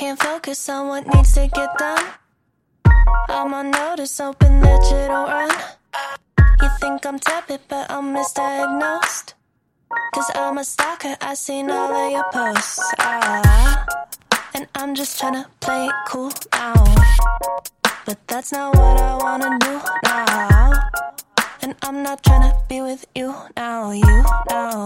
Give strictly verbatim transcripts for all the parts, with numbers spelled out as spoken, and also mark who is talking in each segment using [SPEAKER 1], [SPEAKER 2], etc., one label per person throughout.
[SPEAKER 1] can't focus on what needs to get done. I'm on notice, hoping that you don't run. You think I'm tepid, but I'm misdiagnosed. Cause I'm a stalker, I seen all of your posts. Ah, and I'm just tryna play it cool now. But that's not what I wanna do now. And I'm not tryna be with you now, you know.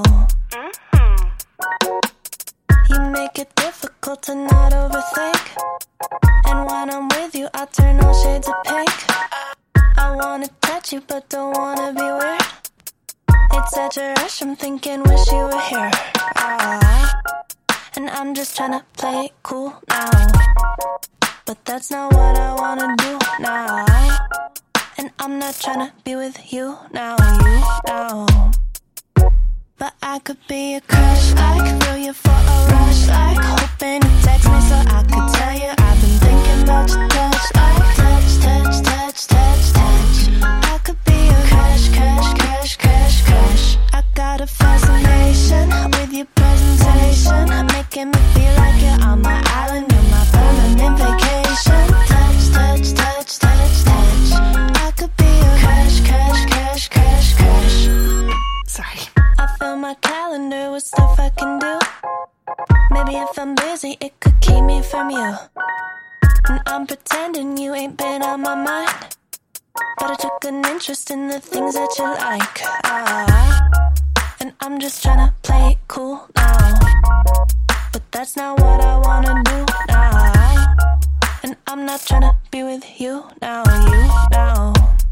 [SPEAKER 1] You make it difficult to not overthink. And when I'm with you, I turn all shades of pink. I wanna touch you, but don't wanna be weird. It's such a rush, I'm thinking, wish you were here. Ah, and I'm just tryna play it cool now. But that's not what I wanna do now. And I'm not tryna be with you now, you know. But I could be a crush, like feel you for a rush, like hoping you text me so I could tell you I've been thinking about your touch, like touch, touch, touch, touch, touch. I could be a crush, crush, crush, crush, crush. I got a fascination with your presentation, making me feel like you're on my island, you're my permanent vacation. Touch, touch, touch, touch, touch. I could be a crush, crush, crush, crush, crush. Sorry. I fill my calendar with stuff I can do. Maybe if I'm busy, it could keep me from you. And I'm pretending you ain't been on my mind, but I took an interest in the things that you like. Ah, and I'm just tryna play it cool now. But that's not what I wanna do now. And I'm not tryna be with you now, you know.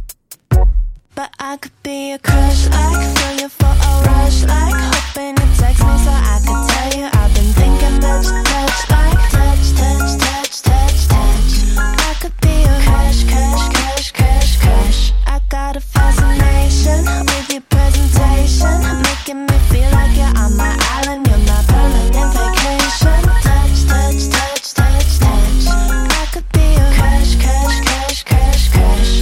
[SPEAKER 1] But I could be a crush, like feel you for a rush, like hoping you text me so I could tell you I've been thinking about your touch, like touch, touch, touch, touch, touch. I could be a crush, crush, crush, crush, crush. I got a fascination with your presentation, making me feel like you're on my island, you're my permanent vacation. Touch, touch, touch, touch, touch. I could be a crush, crush, crush, crush, crush.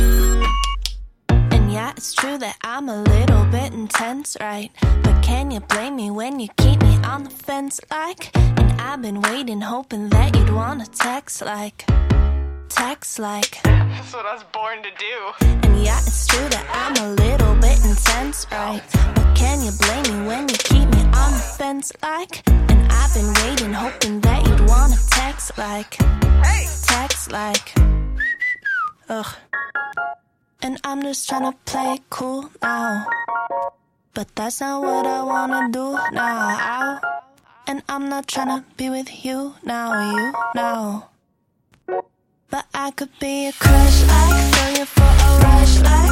[SPEAKER 1] Yeah, it's true that I'm a little bit intense, right? But can you blame me when you keep me on the fence, like? And I've been waiting, hoping that you'd wanna text, like Text, like
[SPEAKER 2] That's what I was born to do.
[SPEAKER 1] And yeah, it's true that I'm a little bit intense, right? But can you blame me when you keep me on the fence, like? And I've been waiting, hoping that you'd wanna text, like
[SPEAKER 2] Hey!
[SPEAKER 1] Text, like Ugh. And I'm just tryna play it cool now. But that's not what I wanna do now. And I'm not tryna be with you now, you know. But I could be a crush, like feel you for a rush, like